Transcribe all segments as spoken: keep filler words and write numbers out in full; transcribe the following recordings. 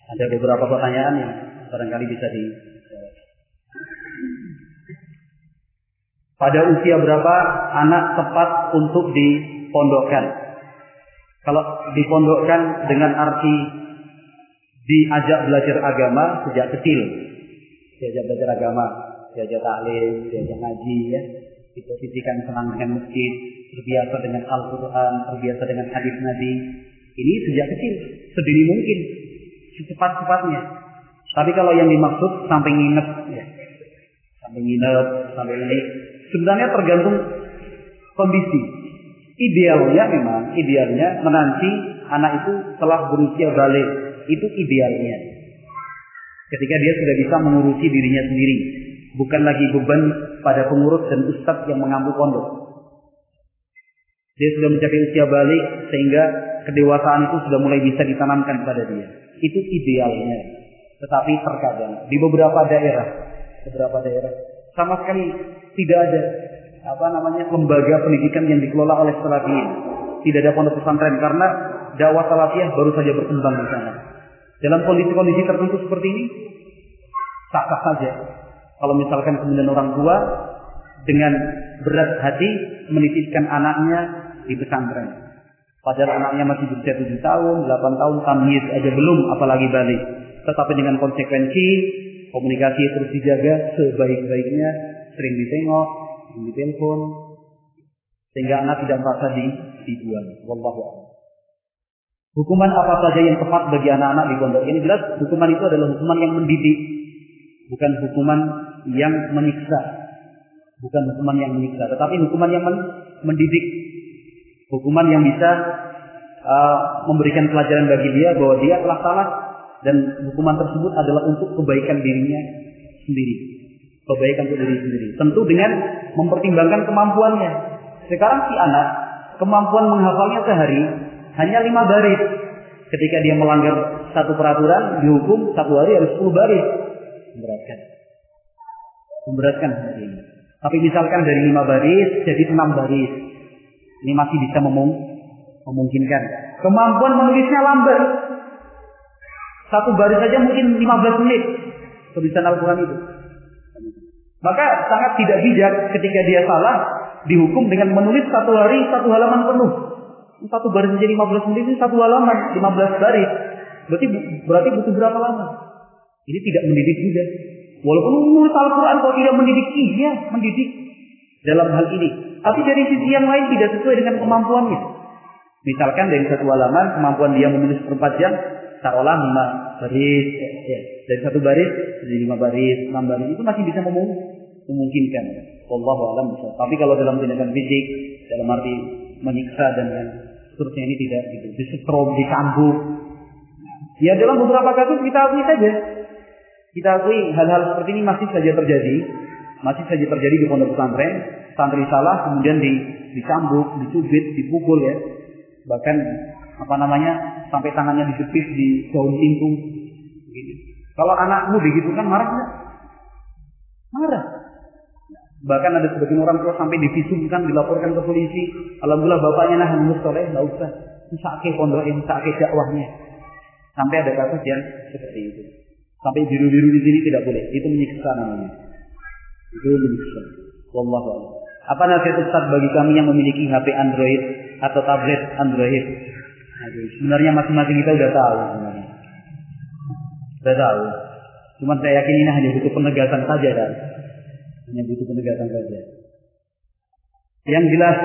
Ada beberapa pertanyaan yang barangkali bisa di pada usia berapa anak tepat untuk dipondokkan? Kalau dipondokkan dengan arti diajak belajar agama sejak kecil, diajak belajar agama, diajak taklim, diajak ngaji, ya, diposisikan senang dengan masjid, terbiasa dengan Al-Quran, terbiasa dengan hadis Nabi. Ini sejak kecil, sedini mungkin, secepat-cepatnya. Tapi kalau yang dimaksud sampai nginep, ya, sampai nginep, sampai ini, sebenarnya tergantung kondisi. Idealnya memang, idealnya menanti anak itu telah berusia balik, itu idealnya. Ketika dia sudah bisa mengurusi dirinya sendiri, bukan lagi beban pada pengurus dan ustadz yang mengambil pondok. Dia sudah mencapai usia balik sehingga kedewasaan itu sudah mulai bisa ditanamkan pada dia. Itu idealnya. Tetapi terkadang di beberapa daerah, beberapa daerah sama sekali tidak ada apa namanya lembaga pendidikan yang dikelola oleh salafiyyin. Tidak ada pondok pesantren karena dakwah salafiyah baru saja berkembang di sana. Dalam kondisi-kondisi tertentu seperti ini, sah-sah saja. Kalau misalkan kemudian orang tua dengan berat hati menitipkan anaknya di pesantren, padahal anaknya masih berusia tujuh tahun, delapan tahun, tamyiz aja belum, apalagi balik. Tetapi dengan konsekuensi komunikasi terus dijaga sebaik-baiknya, sering ditengok, sering ditelepon, sehingga anak tidak merasa di, dibuang. Wallahu a'lam. Hukuman apa saja yang tepat bagi anak-anak di pondok? Ini jelas hukuman itu adalah hukuman yang mendidik, bukan hukuman yang menyiksa, bukan hukuman yang menyiksa, tetapi hukuman yang men mendidik, hukuman yang bisa uh, memberikan pelajaran bagi dia bahwa dia telah salah dan hukuman tersebut adalah untuk kebaikan dirinya sendiri, kebaikan untuk diri sendiri. Tentu dengan mempertimbangkan kemampuannya. Sekarang si anak kemampuan menghafalnya sehari hanya lima baris. Ketika dia melanggar satu peraturan, dihukum satu hari harus sepuluh baris. Memberatkan. Memberatkan hari ini. Tapi misalkan dari lima baris jadi enam baris. Ini masih bisa memung memungkinkan. Kemampuan menulisnya lambat. Satu baris saja mungkin lima belas menit. Tulisan Al-Quran itu. Maka sangat tidak bijak ketika dia salah dihukum dengan menulis satu hari satu halaman penuh. Satu baris menjadi lima belas menit itu satu halaman, lima belas baris. Berarti berarti butuh berapa lama? Ini tidak mendidik juga. Walaupun menulis Al-Quran kalau tidak mendidik, iya mendidik dalam hal ini. Tapi dari sisi yang lain tidak sesuai dengan kemampuannya. Misalkan dari satu halaman kemampuan dia menulis per empat jam, seolah lima baris. Ya. Dari satu baris jadi lima baris, enam baris itu masih bisa memungkinkan. Wallahu a'lam bishawab. Tapi kalau dalam tindakan fisik, dalam arti menyiksa dan lain seterusnya ini tidak gitu. Disetrum, dicambuk. Ya dalam beberapa kasus kita akui saja. Kita akui hal-hal seperti ini masih saja terjadi. Masih saja terjadi di pondok pesantren. Santri salah kemudian di, dicambuk, dicubit, dipukul ya. Bahkan apa namanya sampai tangannya dijepit di daun tingkung. Gitu. Kalau anakmu begitu kan marah nggak? Marah. Bahkan ada sebagian orang tua sampai divisumkan, dilaporkan ke polisi. Alhamdulillah bapaknya nah lulus soleh, nggak usah. Sakit pondoknya, sakit dakwahnya. Sampai ada kasus yang seperti itu. Sampai biru-biru di sini tidak boleh. Itu menyiksa namanya. Itu menyiksa. Wallahu a'lam. Apa nasihat Ustaz bagi kami yang memiliki H P Android atau tablet Android? Aduh, sebenarnya masing-masing kita udah tahu sebenarnya. Udah tahu. Cuma saya yakin ini hanya butuh penegasan saja kan. Hanya butuh penegasan saja. Yang jelas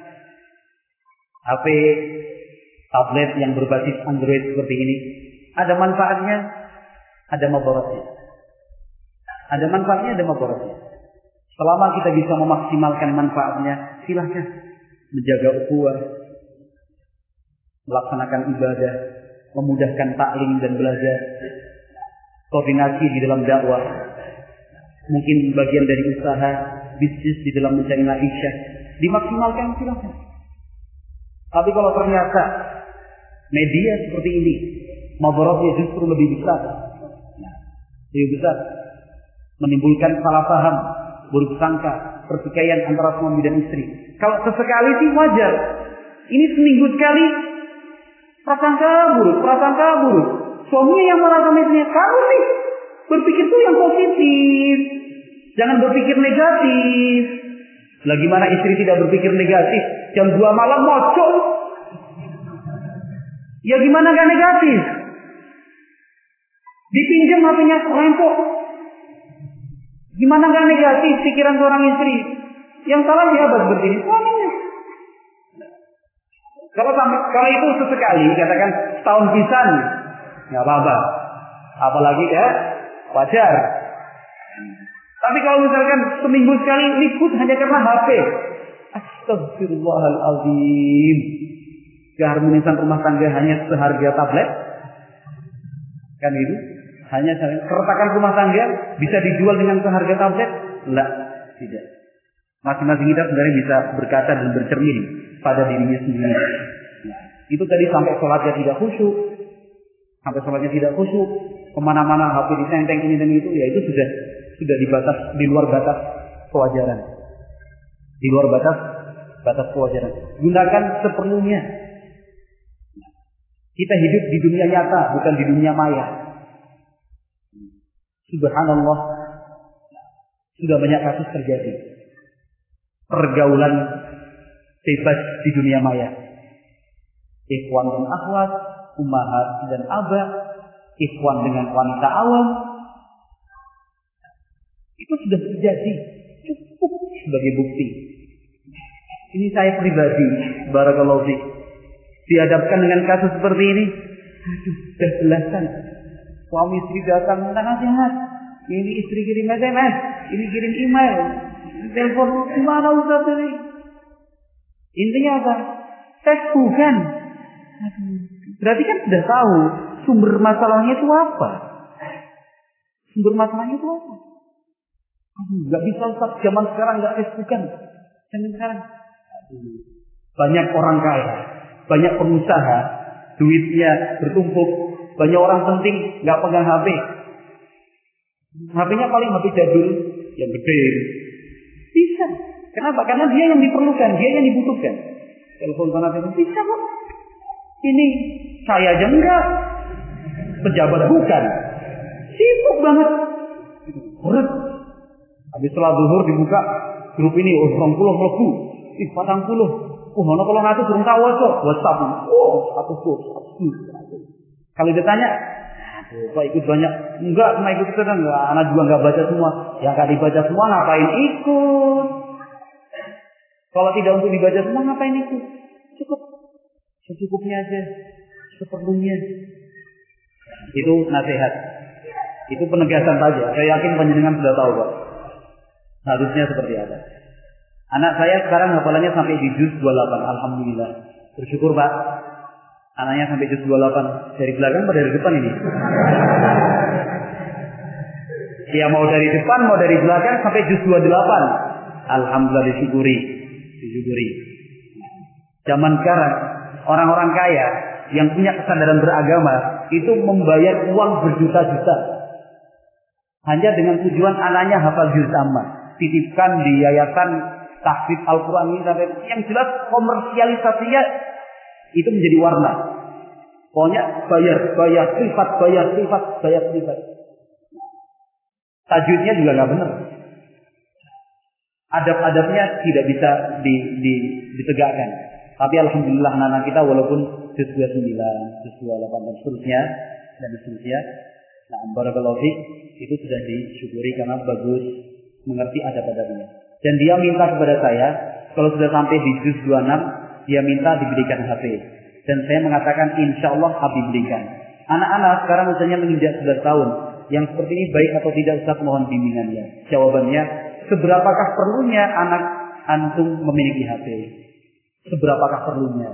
H P tablet yang berbasis Android seperti ini ada manfaatnya, ada mabaratnya. Ada manfaatnya, ada mabaratnya. Selama kita bisa memaksimalkan manfaatnya, silahkan menjaga ukhuwah, melaksanakan ibadah, memudahkan taklim dan belajar, koordinasi di dalam dakwah, mungkin bagian dari usaha, bisnis di dalam mencari ma'isyah, dimaksimalkan silahkan. Tapi kalau ternyata media seperti ini, mabaratnya justru lebih besar, nah, lebih besar, menimbulkan salah paham, buruk sangka, pertikaian antara suami dan istri. Kalau sesekali sih wajar. Ini seminggu sekali prasangka buruk, prasangka buruk. Suaminya yang marah sama istrinya. Kamu nih berpikir tuh yang positif. Jangan berpikir negatif. Lah gimana istri tidak berpikir negatif? Jam dua malam mocok. Ya gimana gak negatif? Dipinjam H P-nya rempok. Gimana gak negatif pikiran seorang istri? Yang salah siapa seperti ini? Suaminya. Kalau sampai kalau itu sesekali, katakan setahun pisan, nggak apa-apa. Apalagi ya wajar. Tapi kalau misalkan seminggu sekali ribut hanya karena H P, astagfirullahaladzim. Keharmonisan rumah tangga hanya seharga tablet, kan itu? Hanya keretakan rumah tangga bisa dijual dengan seharga tablet? Enggak, tidak. Masing-masing kita sebenarnya bisa berkata dan bercermin pada dirinya sendiri. Nah, itu tadi sampai sholatnya tidak khusyuk, sampai sholatnya tidak khusyuk, kemana-mana H P disenteng ini dan itu, ya itu sudah sudah di batas, di luar batas kewajaran, di luar batas batas kewajaran. Gunakan seperlunya. Kita hidup di dunia nyata, bukan di dunia maya. Subhanallah, sudah banyak kasus terjadi. Pergaulan bebas di dunia maya. Ikhwan dan akhwat, ummahat dan abah, ikhwan dengan wanita awam. Itu sudah terjadi. Cukup sebagai bukti. Ini saya pribadi, barakallahu fiik, dihadapkan dengan kasus seperti ini. Aduh, sudah belasan. Suami istri datang minta nasihat. Ini istri kirim S M S, ini kirim email, telepon, gimana Ustaz ini? Intinya apa? Seks bukan. Berarti kan sudah tahu sumber masalahnya itu apa. Sumber masalahnya itu apa? Gak bisa Ustaz, zaman sekarang gak seks bukan. Zaman sekarang banyak orang kaya, banyak pengusaha, duitnya bertumpuk, banyak orang penting gak pegang H P. H P-nya paling H P jadul yang gede. Bisa. Kenapa? Karena dia yang diperlukan, dia yang dibutuhkan. Telepon sana telepon bisa kok. Ini saya aja enggak. Pejabat bukan. Sibuk banget. Berat. Habis setelah zuhur dibuka grup ini, oh dua puluh mlebu. Ih, patang puluh. Oh, ono kalau ngatur durung tahu aja. WhatsApp. Oh, satu tuh, satu. Kalau ditanya, oh, Pak ikut banyak. Enggak, cuma ikut kita kan enggak. Anak juga enggak baca semua. Yang enggak dibaca semua ngapain ikut? Kalau tidak untuk dibaca semua ngapain ikut? Cukup. Secukupnya aja. Seperlunya. Itu nasihat. Itu penegasan saja. Saya yakin panjenengan sudah tahu, Pak. Harusnya seperti apa. Anak saya sekarang hafalannya sampai di juz dua puluh delapan. Alhamdulillah. Bersyukur, Pak. Anaknya sampai juz dua puluh delapan. Dari belakang atau dari depan ini? Ya mau dari depan, mau dari belakang sampai juz dua puluh delapan. Alhamdulillah, disyukuri. Disyukuri. Zaman sekarang, orang-orang kaya yang punya kesadaran beragama itu membayar uang berjuta-juta hanya dengan tujuan anaknya hafal juz amma, titipkan di yayasan tahfidz Al-Quran ini sampai yang jelas komersialisasinya itu menjadi warna. Pokoknya bayar, bayar, privat, bayar, privat, bayar, privat. Tajwidnya juga nggak benar. Adab-adabnya tidak bisa di, di, ditegakkan. Tapi alhamdulillah anak-anak kita walaupun juz dua puluh sembilan, juz dua puluh delapan dan seterusnya dan seterusnya, nah barakallahu fiik, itu sudah disyukuri karena bagus mengerti adab-adabnya. Dan dia minta kepada saya kalau sudah sampai di juz dua puluh enam, dia minta diberikan H P. Dan saya mengatakan insya Allah Habib berikan. Anak-anak sekarang usianya menginjak sebelas tahun. Yang seperti ini baik atau tidak, Ustaz mohon bimbingannya. Jawabannya, seberapakah perlunya anak antum memiliki H P? Seberapakah perlunya?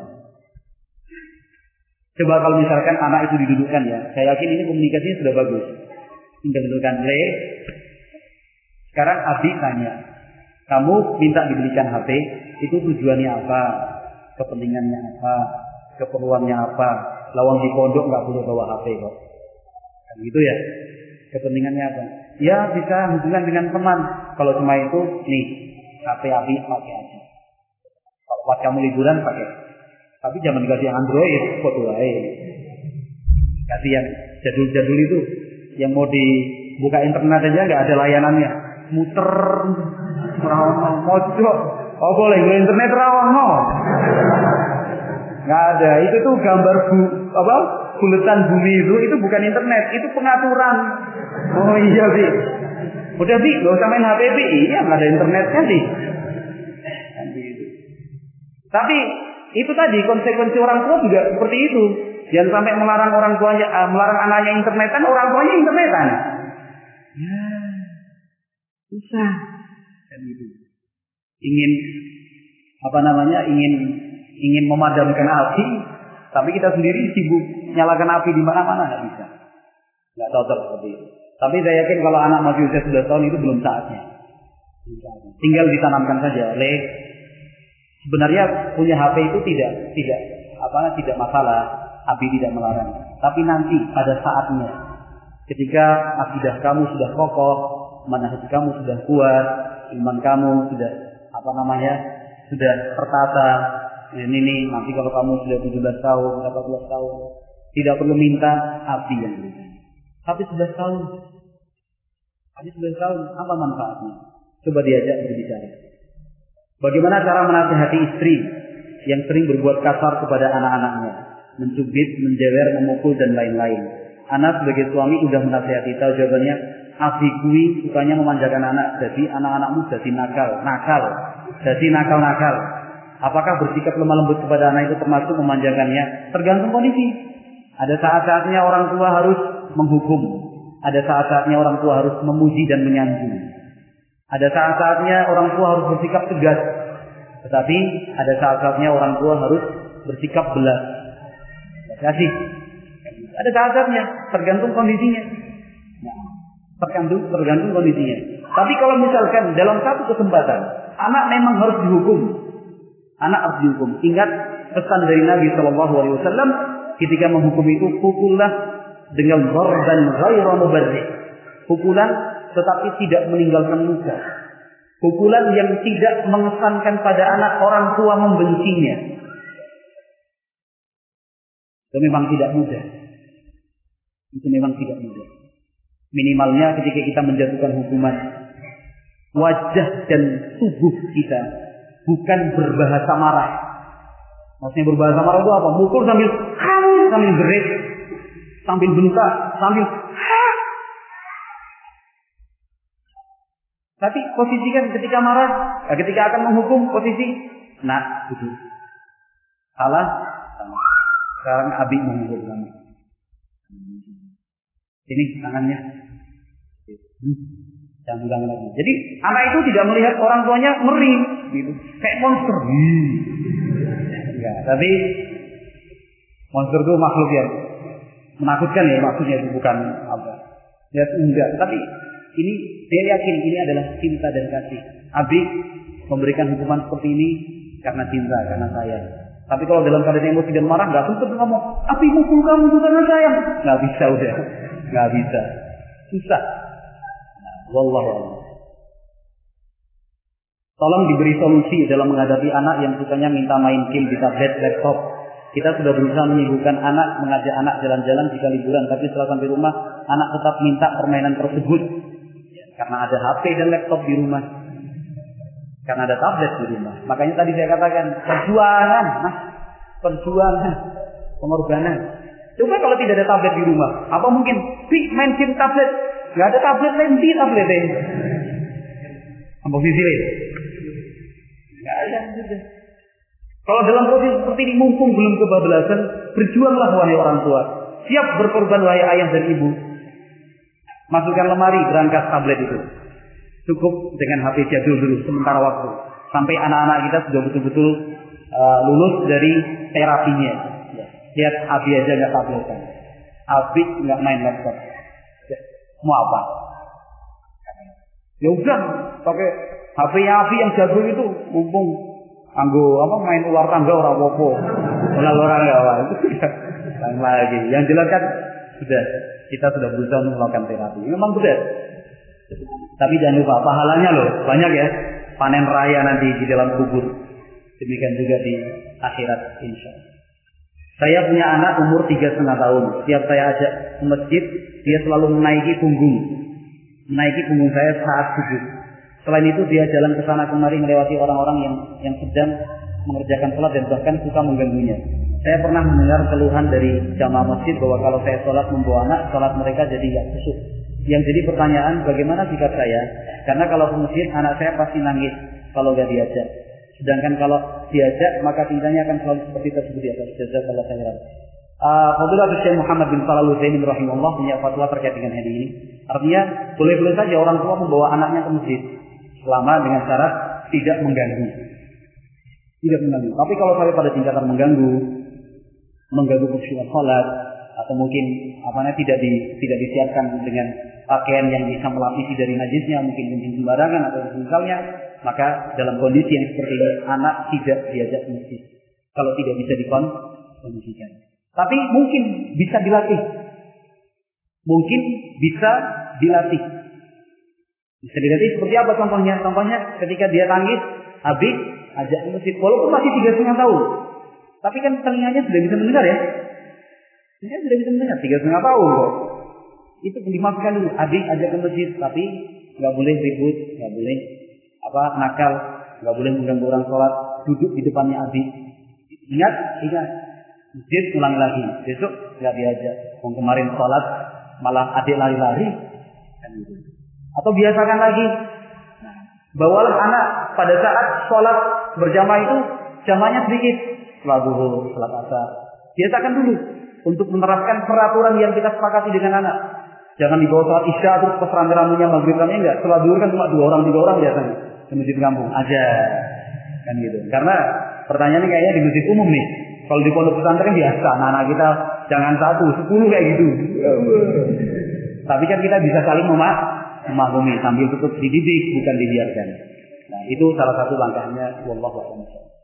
Coba kalau misalkan anak itu didudukkan ya, saya yakin ini komunikasinya sudah bagus. Tinggal dudukkan le. Sekarang Abi tanya, kamu minta dibelikan H P, itu tujuannya apa? Kepentingannya apa? Keperluannya apa? Lawang di pondok nggak boleh bawa H P kok. Kan gitu ya? Kepentingannya apa? Ya bisa hubungan dengan teman. Kalau cuma itu, nih H P Abi pakai aja. Kalau pas kamu liburan pakai. Tapi jangan dikasih Android, foto aja. Kasih yang jadul-jadul itu, yang mau dibuka internet aja nggak ada layanannya, muter, mojok, oh boleh gue internet rawang no, nggak ada. Itu tuh gambar bu, apa buletan bumi itu, itu bukan internet, itu pengaturan. Oh iya sih, udah sih, nggak usah main H P sih, iya nggak ada internetnya sih. Tapi itu tadi konsekuensi orang tua juga seperti itu. Jangan sampai melarang orang tuanya, uh, melarang anaknya internetan, orang tuanya internetan. Ya, susah. Dan gitu. Ingin apa namanya? Ingin ingin memadamkan api, tapi kita sendiri sibuk nyalakan api di mana-mana, nggak bisa. Nggak cocok seperti itu. Tapi saya yakin kalau anak masih usia sebelas tahun itu belum saatnya. Tinggal ditanamkan saja. Le, sebenarnya punya H P itu tidak tidak apa tidak masalah, Abi tidak melarang. Tapi nanti pada saatnya, ketika akidah kamu sudah kokoh, manhaj kamu sudah kuat, iman kamu sudah apa namanya sudah tertata. Ini nih nanti kalau kamu sudah tujuh belas tahun, delapan belas tahun, tidak perlu minta Abi yang berikan. Tapi sebelas tahun, Abi sebelas tahun, apa manfaatnya? Coba diajak berbicara. Bagaimana cara menasihati istri yang sering berbuat kasar kepada anak-anaknya, mencubit, menjewer, memukul dan lain-lain. Anak sebagai suami sudah menasihati, tahu jawabannya, abikui sukanya memanjakan anak, jadi anak-anakmu jadi nakal, nakal, jadi nakal-nakal. Apakah bersikap lemah lembut kepada anak itu termasuk memanjakannya? Tergantung kondisi. Ada saat-saatnya orang tua harus menghukum, ada saat-saatnya orang tua harus memuji dan menyanjung. Ada saat-saatnya orang tua harus bersikap tegas, tetapi ada saat-saatnya orang tua harus bersikap belas. Kasih. Ada saat-saatnya, tergantung kondisinya. Nah, tergantung tergantung kondisinya. Tapi kalau misalkan dalam satu kesempatan anak memang harus dihukum, anak harus dihukum. Ingat pesan dari Nabi Shallallahu Alaihi Wasallam ketika menghukum itu, pukullah dengan darban ghairu mubarrih. Pukulan tetapi tidak meninggalkan luka. Pukulan yang tidak mengesankan pada anak orang tua membencinya. Itu memang tidak mudah. Itu memang tidak mudah. Minimalnya ketika kita menjatuhkan hukuman, wajah dan tubuh kita bukan berbahasa marah. Maksudnya berbahasa marah itu apa? Mukul sambil kamu sambil gerik, sambil bentak, sambil tapi posisikan ketika marah, ketika akan menghukum posisi, nak, itu salah, sama. Sekarang Abi menghukum kamu. Ini tangannya, jangan ulang lagi. Jadi anak itu tidak melihat orang tuanya ngeri, gitu, kayak monster. Enggak, tapi monster itu makhluk yang menakutkan ya, maksudnya itu bukan apa. Ya enggak, tapi ini saya yakin ini adalah cinta dan kasih. Abi memberikan hukuman seperti ini karena cinta, karena sayang. Tapi kalau dalam keadaan emosi dan marah, nggak sempat ngomong, Abi mukul kamu itu karena sayang. Nggak bisa udah, nggak bisa, susah. Nah, wallahu a'lam. Tolong diberi solusi dalam menghadapi anak yang sukanya minta main game di tablet, laptop. Kita sudah berusaha menyibukkan anak, mengajak anak jalan-jalan jika liburan, tapi setelah sampai rumah, anak tetap minta permainan tersebut. Karena ada H P dan laptop di rumah. Karena ada tablet di rumah. Makanya tadi saya katakan, perjuangan, nah, perjuangan, pengorbanan. Coba kalau tidak ada tablet di rumah, apa mungkin? Pi, main game tablet. Gak ada tablet lain di tablet ini. Posisi lain. Gak ada. Kalau dalam posisi seperti ini, mumpung belum kebablasan, berjuanglah wahai orang tua. Siap berkorban wahai ayah dan ibu. Masukkan lemari berangkas tablet itu. Cukup dengan H P jadul dulu sementara waktu. Sampai anak-anak kita sudah betul-betul uh, lulus dari terapinya. Ya. Lihat Abi aja nggak tabletan. Abi nggak main laptop. Ya. Mau apa? Ya udah pakai H P-nya Abi yang jadul itu, mumpung anggo apa main ular tangga orang popo. Ular orang nggak apa. Itu sudah lagi. Yang jelas kan sudah kita sudah berusaha untuk melakukan terapi. Memang benar. Tapi jangan lupa pahalanya loh banyak ya, panen raya nanti di dalam kubur, demikian juga di akhirat insya Allah. Saya punya anak umur tiga setengah tahun. Setiap saya ajak ke masjid, dia selalu menaiki punggung, menaiki punggung saya saat sujud. Selain itu dia jalan ke sana kemari melewati orang-orang yang yang sedang mengerjakan sholat dan bahkan suka mengganggunya. Saya pernah mendengar keluhan dari jamaah masjid bahwa kalau saya sholat membawa anak, sholat mereka jadi nggak khusyuk. Yang jadi pertanyaan, bagaimana sikap saya? Karena kalau ke masjid anak saya pasti nangis kalau nggak diajak. Sedangkan kalau diajak maka tingkahnya akan selalu seperti tersebut di atas. Jazakallahu khairan. Fadilatul Syekh Muhammad bin Shalih Al-Utsaimin rahimahullah punya fatwa terkait dengan hal ini. Artinya boleh-boleh saja orang tua membawa anaknya ke masjid selama dengan syarat tidak mengganggu. Tidak mengganggu. Tapi kalau sampai pada tingkatan mengganggu, mengganggu khusyuk salat atau mungkin apa namanya tidak di, tidak disiapkan dengan pakaian yang bisa melapisi dari najisnya, mungkin kencing sembarangan atau misalnya, maka dalam kondisi yang seperti ini anak tidak diajak ke masjid. Kalau tidak bisa dikondisikan. Tapi mungkin bisa dilatih. Mungkin bisa dilatih. Bisa dilatih seperti apa contohnya? Contohnya ketika dia tangis, habis ajak ke masjid. Walaupun masih tiga setengah tahun. Tapi kan telinganya sudah bisa mendengar ya. Telinganya sudah bisa mendengar. Tiga setengah tahun kok. Itu dimaksudkan dulu. Habis ajak ke masjid. Tapi nggak boleh ribut. Nggak boleh apa nakal. Nggak boleh mengganggu orang sholat. Duduk di depannya habis. Ingat, ingat. Masjid ulang lagi. Besok nggak diajak. Yang kemarin sholat malah adik lari-lari. Kan gitu. Atau biasakan lagi. Nah, bawalah anak pada saat sholat berjamaah itu jamaahnya sedikit. Sholat zuhur, sholat asar. Biasakan dulu untuk menerapkan peraturan yang kita sepakati dengan anak. Jangan dibawa sholat isya terus pas rame-ramenya maghrib ramenya enggak. Sholat zuhur kan cuma dua orang tiga orang biasanya di masjid kampung aja. Kan gitu. Karena pertanyaannya kayaknya di masjid umum nih. Kalau di pondok pesantren biasa, anak-anak kita jangan satu, sepuluh kayak gitu. Tapi kan kita bisa saling memak memaklumi sambil tetap dididik, bukan dibiarkan. Nah, itu salah satu langkahnya. Wallahu a'lam.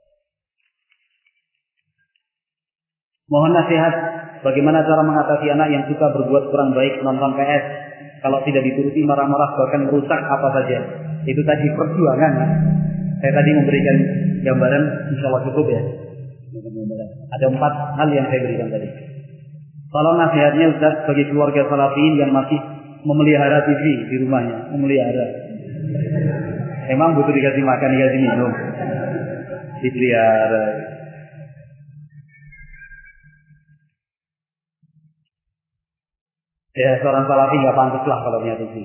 Mohon nasihat bagaimana cara mengatasi anak yang suka berbuat kurang baik nonton P S. Kalau tidak dituruti marah-marah bahkan merusak apa saja. Itu tadi perjuangan. Saya tadi memberikan gambaran, insya Allah cukup ya. Ada empat hal yang saya berikan tadi. Tolong nasihatnya Ustaz bagi keluarga salafiyin yang masih memelihara T V di rumahnya, memelihara. Emang butuh dikasih makan, dikasih minum, dipelihara. Ya seorang salafi nggak pantas lah kalau punya T V.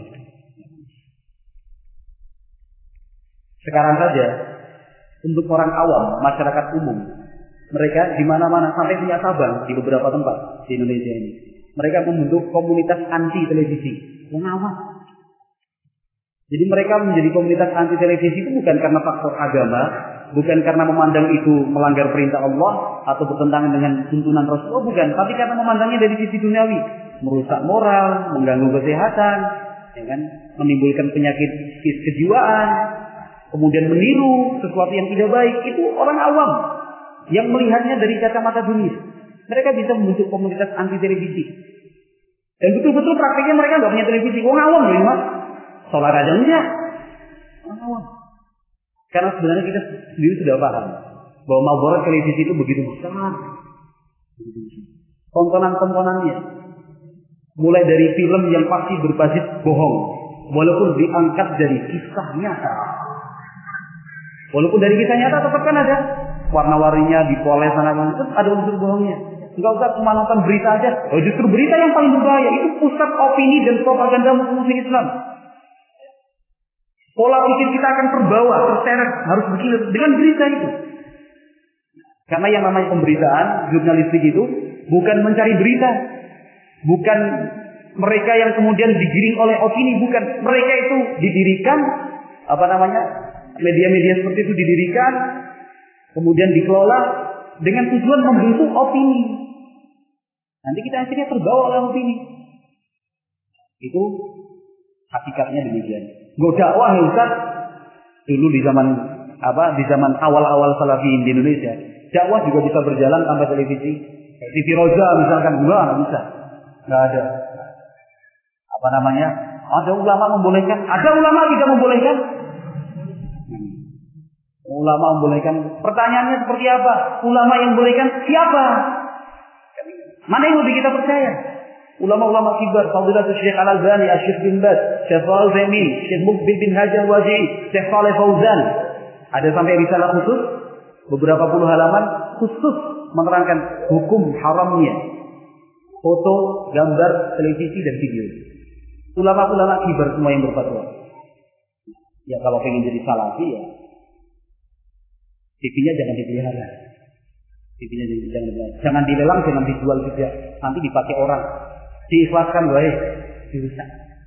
Sekarang saja untuk orang awam, masyarakat umum, mereka di mana-mana sampai punya cabang di beberapa tempat di Indonesia ini. Mereka membentuk komunitas anti televisi, mengawal. Jadi mereka menjadi komunitas anti televisi itu bukan karena faktor agama, bukan karena memandang itu melanggar perintah Allah atau bertentangan dengan tuntunan Rasulullah, bukan, tapi karena memandangnya dari sisi duniawi, merusak moral, mengganggu kesehatan, ya kan? Menimbulkan penyakit kejiwaan, kemudian meniru sesuatu yang tidak baik. Itu orang awam yang melihatnya dari kacamata dunia. Mereka bisa membentuk komunitas anti televisi. Dan betul-betul praktiknya mereka nggak punya televisi. Orang awam loh, Mas. Sholat aja enggak. Orang awam. Karena sebenarnya kita sendiri sudah paham bahwa malbarat televisi itu begitu besar. Tontonan-tontonannya, mulai dari film yang pasti berbasis bohong, walaupun diangkat dari kisah nyata. Walaupun dari kisah nyata tetap kan ada warna-warninya, dipoles sana kan, itu ada unsur bohongnya. Enggak usah cuma nonton berita aja. Oh, justru berita yang paling berbahaya itu pusat opini dan propaganda musuh Islam. Pola pikir kita akan terbawa, terseret, harus berkilat dengan berita itu. Karena yang namanya pemberitaan, jurnalistik itu bukan mencari berita, bukan mereka yang kemudian digiring oleh opini, bukan. Mereka itu didirikan, apa namanya, media-media seperti itu didirikan, kemudian dikelola dengan tujuan membentuk opini. Nanti kita akhirnya terbawa oleh opini. Itu hakikatnya demikian. Nggak dakwah ya Ustaz. Dulu di zaman apa? Di zaman awal-awal salafiyin di Indonesia, dakwah juga bisa berjalan tanpa televisi. T V Roja misalkan, enggak, enggak bisa. Enggak ada. Apa namanya? Ada ulama membolehkan, ada ulama tidak membolehkan. Ulama membolehkan. Pertanyaannya seperti apa? Ulama yang membolehkan siapa? Mana yang lebih kita percaya? Ulama-ulama kibar, Fadilatul Syekh Al-Albani, Syekh bin Baz, Syekh Shalih Utsaimin, Syekh Muqbil bin Hajar Al-Waji'i, Syekh Shalih Fauzan. Ada sampai risalah khusus beberapa puluh halaman khusus menerangkan hukum haramnya foto, gambar, televisi dan video. Ulama-ulama kibar semua yang berfatwa. Ya kalau pengen jadi salafi ya T V-nya jangan dipelihara. T V-nya jangan dipelihara. Jangan dilelang, jangan dijual juga. Nanti dipakai orang. Diikhlaskan baik, dirusak.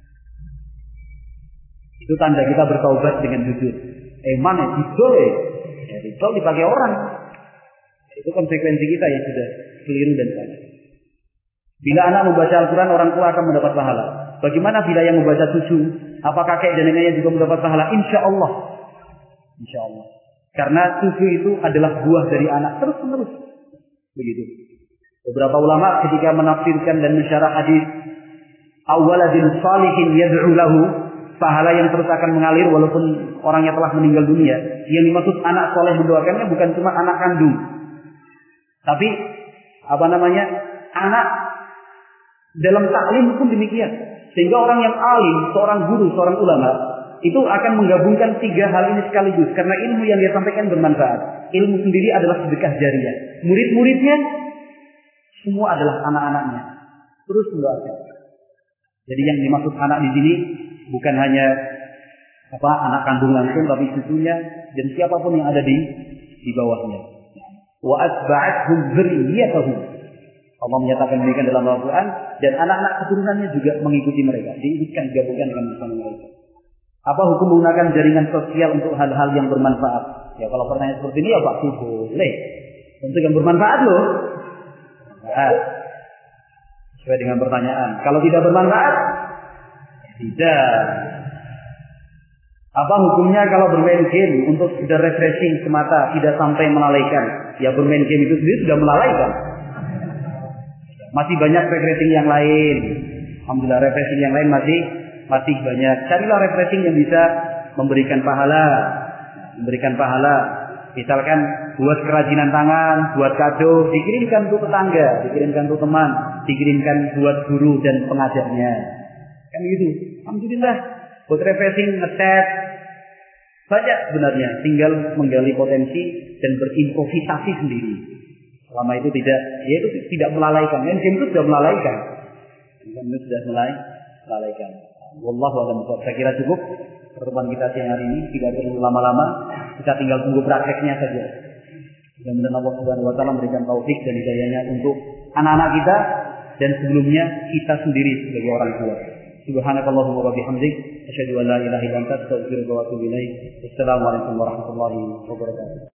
Itu tanda kita bertaubat dengan jujur. Eh mana dijual ya? Ya dijual dipakai orang. Itu konsekuensi kita yang sudah keliru dan salah. Bila anak membaca Al-Quran, orang tua akan mendapat pahala. Bagaimana bila yang membaca cucu? Apa kakek dan neneknya juga mendapat pahala? Insya Allah. Insya Allah. Karena cucu itu adalah buah dari anak terus-menerus. Begitu. Beberapa ulama ketika menafsirkan dan mensyarah hadis awaladin salihin yad'u lahu, pahala yang terus akan mengalir walaupun orangnya telah meninggal dunia. Yang dimaksud anak soleh mendoakannya bukan cuma anak kandung, tapi apa namanya anak dalam taklim pun demikian. Sehingga orang yang alim, seorang guru, seorang ulama itu akan menggabungkan tiga hal ini sekaligus. Karena ilmu yang dia sampaikan bermanfaat. Ilmu sendiri adalah sedekah jariah. Murid-muridnya semua adalah anak-anaknya. Terus mendoakan. Jadi yang dimaksud anak di sini bukan hanya apa anak kandung langsung, tapi cucunya dan siapapun yang ada di di bawahnya. Wa atba'athum dzurriyyatuhum. Allah menyatakan demikian dalam Al-Quran, dan anak-anak keturunannya juga mengikuti mereka, diikutkan, digabungkan dengan bersama mereka. Apa hukum menggunakan jaringan sosial untuk hal-hal yang bermanfaat? Ya kalau pertanyaan seperti ini ya Pak, boleh. Untuk yang bermanfaat loh. Nah, sesuai dengan pertanyaan. Kalau tidak bermanfaat, tidak. Apa hukumnya kalau bermain game untuk sudah refreshing semata, tidak sampai melalaikan? Ya bermain game itu sendiri sudah melalaikan. Masih banyak refreshing yang lain. Alhamdulillah refreshing yang lain masih masih banyak. Carilah refreshing yang bisa memberikan pahala, memberikan pahala. Misalkan buat kerajinan tangan, buat kado, dikirimkan untuk tetangga, dikirimkan untuk teman, dikirimkan buat guru dan pengajarnya. Kan gitu. Alhamdulillah. Buat refreshing, ngetes, banyak sebenarnya. Tinggal menggali potensi dan berimprovisasi sendiri. Selama itu tidak, ya itu tidak melalaikan. Main game itu sudah melalaikan. Game itu sudah mulai melalaikan. Wallahu a'lam bishawab. Saya kira cukup pertemuan kita siang hari ini. Tidak perlu lama-lama. Kita tinggal tunggu prakteknya saja. Mudah-mudahan Allah Subhanahu wa taala memberikan taufik dan hidayahnya untuk anak-anak kita dan sebelumnya kita sendiri sebagai orang tua. Subhanakallahumma wa bihamdik, asyhadu an la ilaha illa anta, astaghfiruka wa atubu ilaik. Assalamualaikum warahmatullahi wabarakatuh.